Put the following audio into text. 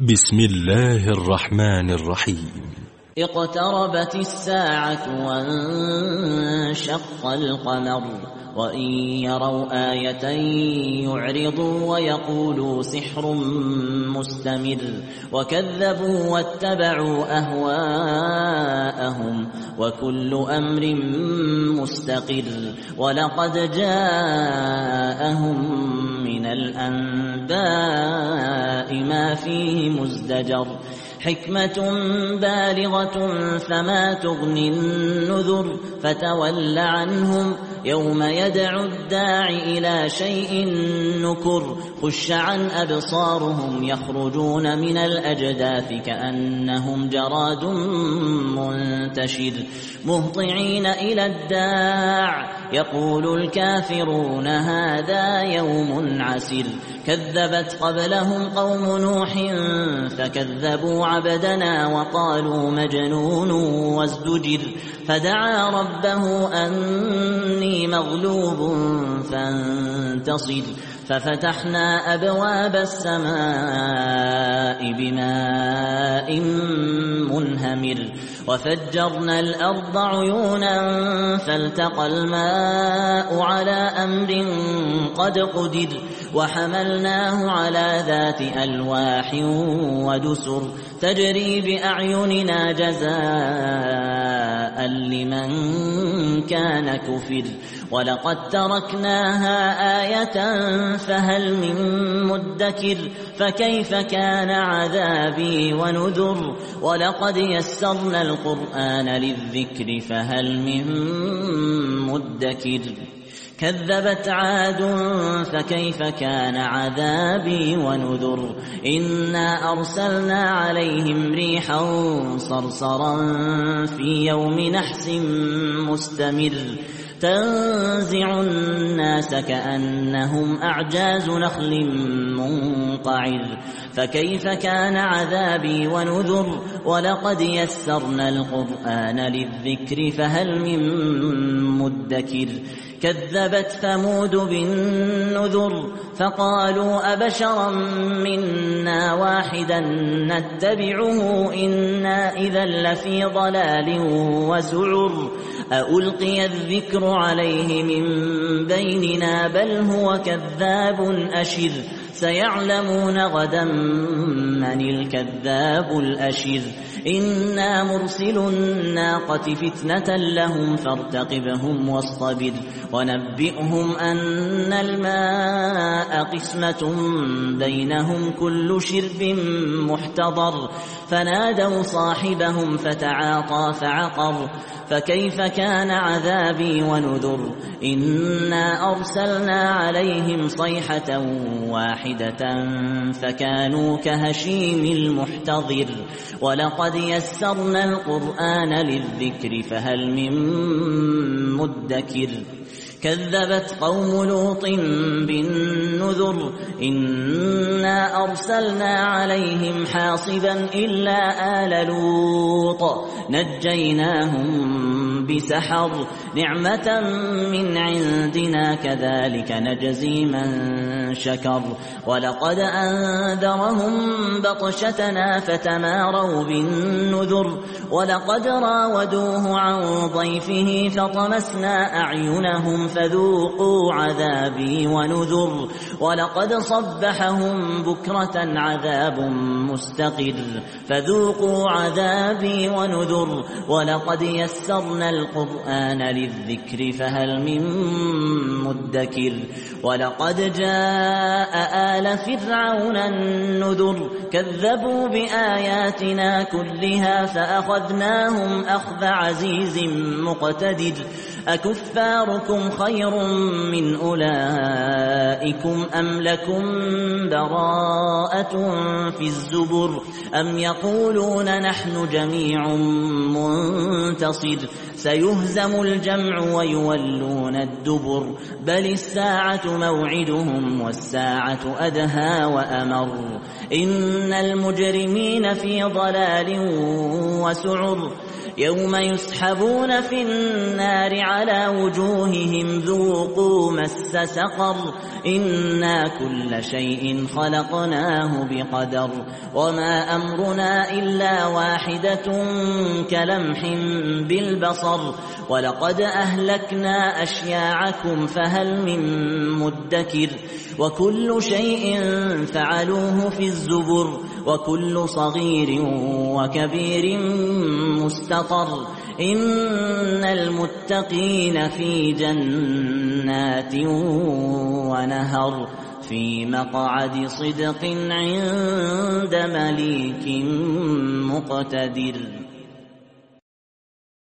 بسم الله الرحمن الرحيم. اقتربت الساعة وانشق القمر وإن يروا آية يعرضوا ويقولوا سحر مستمر وكذبوا واتبعوا أهواءهم وكل أمر مستقر ولقد جاءهم من الأنباء ما فيه مزدجر حكمة بالغة فما تغني النذر فتول عنهم يوم يدعو الداعي إلى شيء نكر خش عن أبصارهم يخرجون من الأجداث كأنهم جراد منتشر مهطعين إلى الداع يقول الكافرون هذا يوم عسر كذبت قبلهم قوم نوح فكذبوا عبدنا وقالوا مجنون وازدجر فدعا ربه أني مغلوب فانتصر ففتحنا أبواب السماء بماء منهمر وفجرنا الأرض عيونا فالتقى الماء على أمر قد قدر وحملناه على ذات ألواح ودسر تجري بأعيننا جزاء لمن كان كفر ولقد تركناها آية فهل من مدكر فكيف كان عذابي ونذر ولقد يسرنا القرآن للذكر فهل من مدكر كذبت عاد فكيف كان عذابي ونذر إنا أرسلنا عليهم ريحا صرصرا في يوم نحس مستمر تنزع الناس كأنهم أعجاز نخل منقعر فكيف كان عذابي ونذر ولقد يسرنا القرآن للذكر فهل من مدكر كذبت ثمود بالنذر فقالوا أبشرا منا واحدا نتبعه إنا إذا لفي ضلال وسعر ألقي الذكر عليه من بيننا بل هو كذاب أشر سيعلمون غدا من الكذاب الأشر إنا مرسل الناقة فتنة لهم فارتقبهم واصطبر ونبئهم أن الماء قسمة بينهم كل شرب محتضر فنادوا صاحبهم فتعاطى فعقر فكيف كان عذابي ونذر إنا أرسلنا عليهم صيحة واحدة فكانوا كهشيم المحتضر ولقد يسرنا القرآن للذكر فهل من مدكر كذبت قوم لوط بالنذر إنا أرسلنا عليهم حاصبا إلا آل لوط نجيناهم بسحر نعمة من عندنا كذلك نجزي من شكر ولقد أنذرهم بطشتنا فتماروا بالنذر ولقد راودوه عن ضيفه فطمسنا أعينهم فذوقوا عذابي ونذر ولقد صبحهم بكرة عذاب مستقر فذوقوا عذابي ونذر ولقد يسرنا القرآن للذكر فهل من مدكر ولقد جاء آل فرعون النذر كذبوا بآياتنا كلها فأخذناهم أخذ عزيز مقتدر أكفاركم خير من أولئكم أم لكم براءة في الزبر أم يقولون نحن جميع منتصر سيهزم الجمع ويولون الدبر بل الساعة موعدهم والساعة أدهى وأمر إن المجرمين في ضلال وسعر يوم يسحبون في النار على وجوههم ذوقوا مس سقر إنا كل شيء خلقناه بقدر وما أمرنا إلا واحدة كلمح بالبصر ولقد أهلكنا أشياعكم فهل من مدكر وكل شيء فعلوه في الزبر وكل صغير وكبير مستطر إن المتقين في جنات ونهر في مقعد صدق عند مليك مقتدر.